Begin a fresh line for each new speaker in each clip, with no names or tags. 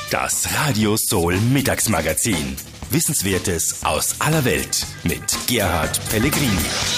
Das Radio Soul Mittagsmagazin. Wissenswertes aus aller Welt mit Gerhard Pellegrini.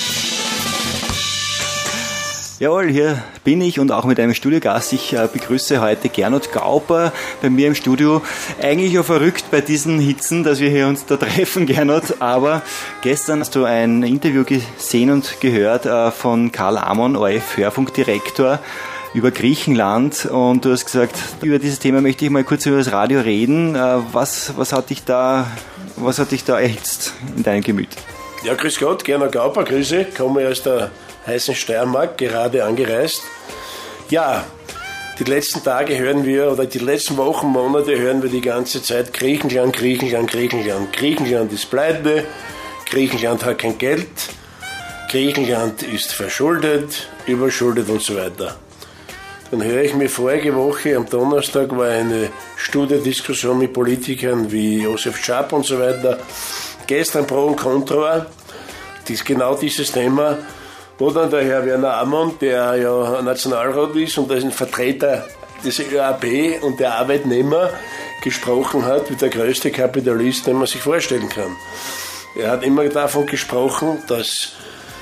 Jawohl, hier bin ich und auch mit einem Studiogast. Ich begrüße heute Gernot Gauper bei mir im Studio. Eigentlich ja verrückt bei diesen Hitzen, dass wir hier uns da treffen, Gernot. Aber gestern hast du ein Interview gesehen und gehört von Karl Amon, ORF-Hörfunkdirektor, über Griechenland, und du hast gesagt, über dieses Thema möchte ich mal kurz über das Radio reden. Was hat dich da erhitzt in deinem Gemüt?
Ja, grüß Gott, Gernot Gauper, grüße, komme aus der heißen Steiermark, gerade angereist. Ja, die letzten Tage hören wir, oder die letzten Wochen, Monate hören wir die ganze Zeit Griechenland, Griechenland, Griechenland. Griechenland ist pleite, Griechenland hat kein Geld, Griechenland ist verschuldet, überschuldet und so weiter. Dann höre ich mir vorige Woche, am Donnerstag war eine Studiodiskussion mit Politikern wie Josef Schaap und so weiter. Gestern Pro und Contra, genau dieses Thema, wo dann der Herr Werner Amon, der ja Nationalrat ist und ein Vertreter des ÖAB und der Arbeitnehmer, gesprochen hat wie der größte Kapitalist, den man sich vorstellen kann. Er hat immer davon gesprochen, dass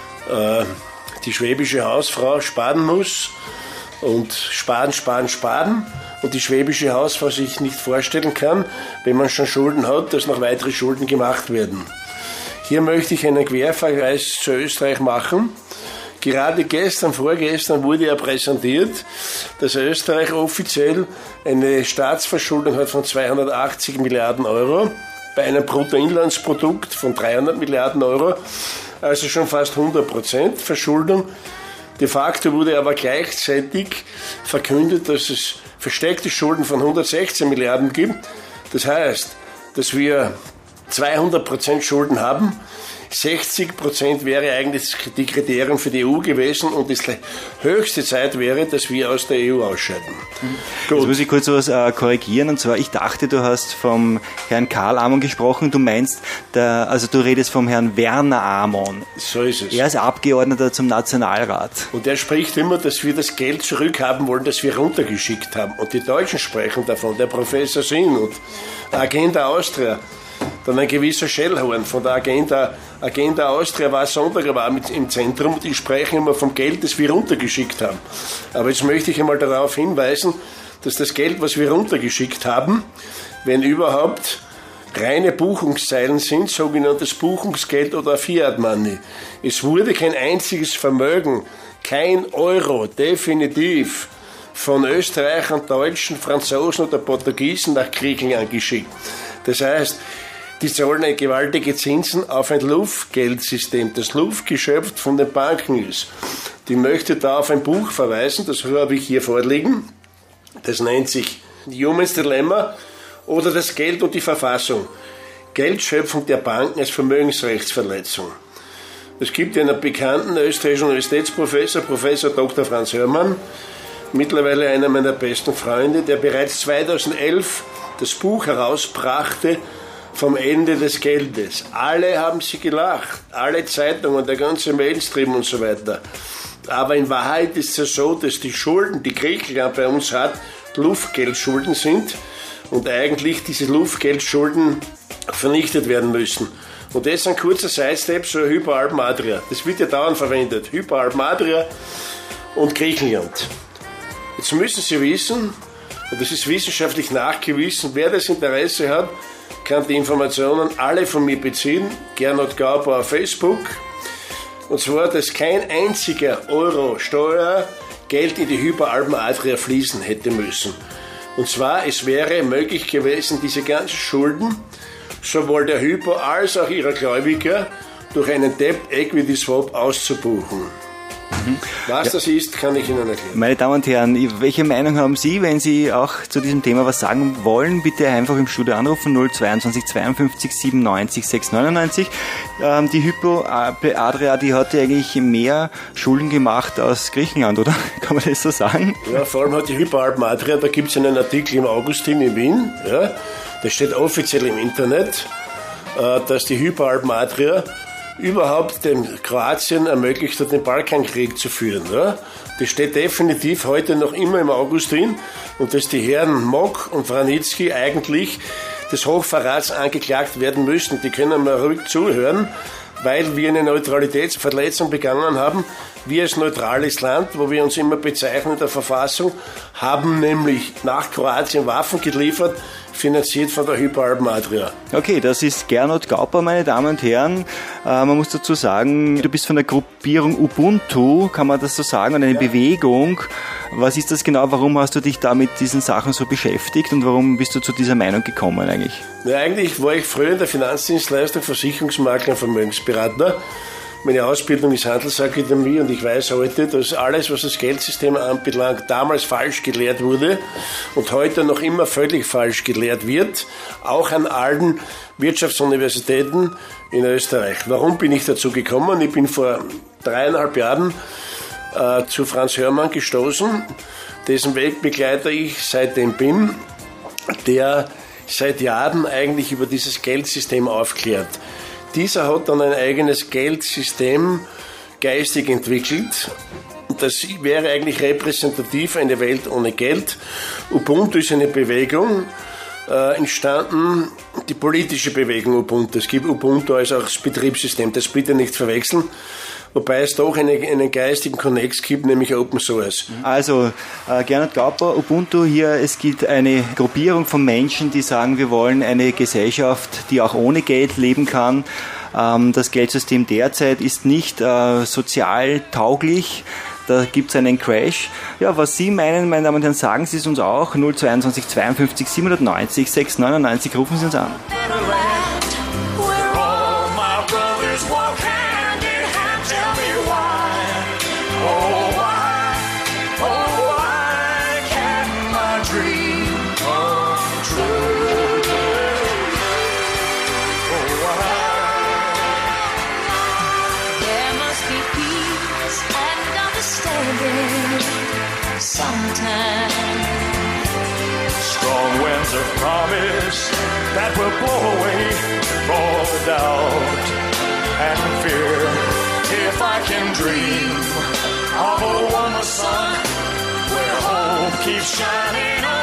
die schwäbische Hausfrau sparen muss, und sparen und die schwäbische Hausfrau sich nicht vorstellen kann, wenn man schon Schulden hat, dass noch weitere Schulden gemacht werden. Hier möchte ich einen Querverweis zu Österreich machen. Gerade vorgestern wurde ja präsentiert, dass Österreich offiziell eine Staatsverschuldung hat von 280 Milliarden Euro bei einem Bruttoinlandsprodukt von 300 Milliarden Euro, also schon fast 100% Verschuldung. De facto wurde aber gleichzeitig verkündet, dass es versteckte Schulden von 116 Milliarden gibt. Das heißt, dass wir 200% Schulden haben. 60% wäre eigentlich die Kriterium für die EU gewesen und die höchste Zeit wäre, dass wir aus der EU ausscheiden.
Gut. Jetzt muss ich kurz was korrigieren, und zwar, ich dachte, du hast vom Herrn Karl Amon gesprochen, du meinst, du redest vom Herrn Werner Amon.
So ist es.
Er ist Abgeordneter zum Nationalrat.
Und er spricht immer, dass wir das Geld zurückhaben wollen, das wir runtergeschickt haben. Und die Deutschen sprechen davon, der Professor Sinn und Agenda Austria. Dann ein gewisser Schellhorn von der Agenda Austria war Sonntag im Zentrum, und die sprechen immer vom Geld, das wir runtergeschickt haben. Aber jetzt möchte ich einmal darauf hinweisen, dass das Geld, was wir runtergeschickt haben, wenn überhaupt, reine Buchungszeilen sind, sogenanntes Buchungsgeld oder Fiat Money. Es wurde kein einziges Vermögen, kein Euro, definitiv, von Österreichern, Deutschen, Franzosen oder Portugiesen nach Griechenland geschickt. Das heißt, die zahlen gewaltige Zinsen auf ein Luftgeldsystem, das luftgeschöpft von den Banken ist. Ich möchte da auf ein Buch verweisen, das habe ich hier vorliegen. Das nennt sich Human's Dilemma oder das Geld und die Verfassung. Geldschöpfung der Banken als Vermögensrechtsverletzung. Es gibt einen bekannten österreichischen Universitätsprofessor, Professor Dr. Franz Hörmann, mittlerweile einer meiner besten Freunde, der bereits 2011 das Buch herausbrachte, vom Ende des Geldes. Alle haben sie gelacht, alle Zeitungen, der ganze Mainstream und so weiter. Aber in Wahrheit ist es so, dass die Schulden, die Griechenland bei uns hat, Luftgeldschulden sind und eigentlich diese Luftgeldschulden vernichtet werden müssen. Und das ist ein kurzer Sidestep, so Hyperalpen Adria. Das wird ja dauernd verwendet. Hyperalpen Adria und Griechenland. Jetzt müssen Sie wissen, und das ist wissenschaftlich nachgewiesen, wer das Interesse hat, kann die Informationen alle von mir beziehen, Gernot Gauper auf Facebook. Und zwar, dass kein einziger Euro Steuer Geld in die Hyperalpen Adria fließen hätte müssen. Und zwar, es wäre möglich gewesen, diese ganzen Schulden, sowohl der Hypo als auch ihrer Gläubiger, durch einen Debt Equity Swap auszubuchen. Was das ist, kann ich Ihnen erklären.
Meine Damen und Herren, welche Meinung haben Sie, wenn Sie auch zu diesem Thema was sagen wollen? Bitte einfach im Studio anrufen, 022 52 97 699. Die Hypo Adria, die hat ja eigentlich mehr Schulden gemacht als Griechenland, oder? Kann man das so sagen?
Ja, vor allem hat die Hypo Adria, da gibt es einen Artikel im Augustin in Wien, ja, das steht offiziell im Internet, dass die Hypo Adria überhaupt dem Kroatien ermöglicht hat, den Balkankrieg zu führen. Ja? Das steht definitiv heute noch immer im Augustin und dass die Herren Mock und Wranitzky eigentlich des Hochverrats angeklagt werden müssen. Die können mal ruhig zuhören, weil wir eine Neutralitätsverletzung begangen haben. Wir als neutrales Land, wo wir uns immer bezeichnen in der Verfassung, haben nämlich nach Kroatien Waffen geliefert, finanziert von der Hypo-Alpen Adria.
Okay, das ist Gernot Gauper, meine Damen und Herren. Man muss dazu sagen, du bist von der Gruppierung Ubuntu, kann man das so sagen, und eine Bewegung. Was ist das genau? Warum hast du dich da mit diesen Sachen so beschäftigt und warum bist du zu dieser Meinung gekommen eigentlich?
Ja, eigentlich war ich früher in der Finanzdienstleistung, Versicherungsmakler und Vermögensberater. Meine Ausbildung ist Handelsakademie und ich weiß heute, dass alles, was das Geldsystem anbelangt, damals falsch gelehrt wurde und heute noch immer völlig falsch gelehrt wird, auch an allen Wirtschaftsuniversitäten in Österreich. Warum bin ich dazu gekommen? Ich bin vor 3,5 Jahren zu Franz Hörmann gestoßen, dessen Wegbegleiter ich seitdem bin, der seit Jahren eigentlich über dieses Geldsystem aufklärt. Dieser hat dann ein eigenes Geldsystem geistig entwickelt. Das wäre eigentlich repräsentativ eine Welt ohne Geld. Ubuntu ist eine Bewegung, entstanden, die politische Bewegung Ubuntu. Es gibt Ubuntu als auch das Betriebssystem, das bitte nicht verwechseln. Wobei es doch einen geistigen Connex gibt, nämlich Open Source.
Also, Gernot Gauper, Ubuntu hier, es gibt eine Gruppierung von Menschen, die sagen, wir wollen eine Gesellschaft, die auch ohne Geld leben kann. Das Geldsystem derzeit ist nicht sozial tauglich. Da gibt es einen Crash. Ja, was Sie meinen, meine Damen und Herren, sagen Sie es uns auch. 022 52 790 699, rufen Sie uns an.
Strong winds of promise that will blow away all the doubt and fear. If I can dream of a warmer sun where hope keeps shining on.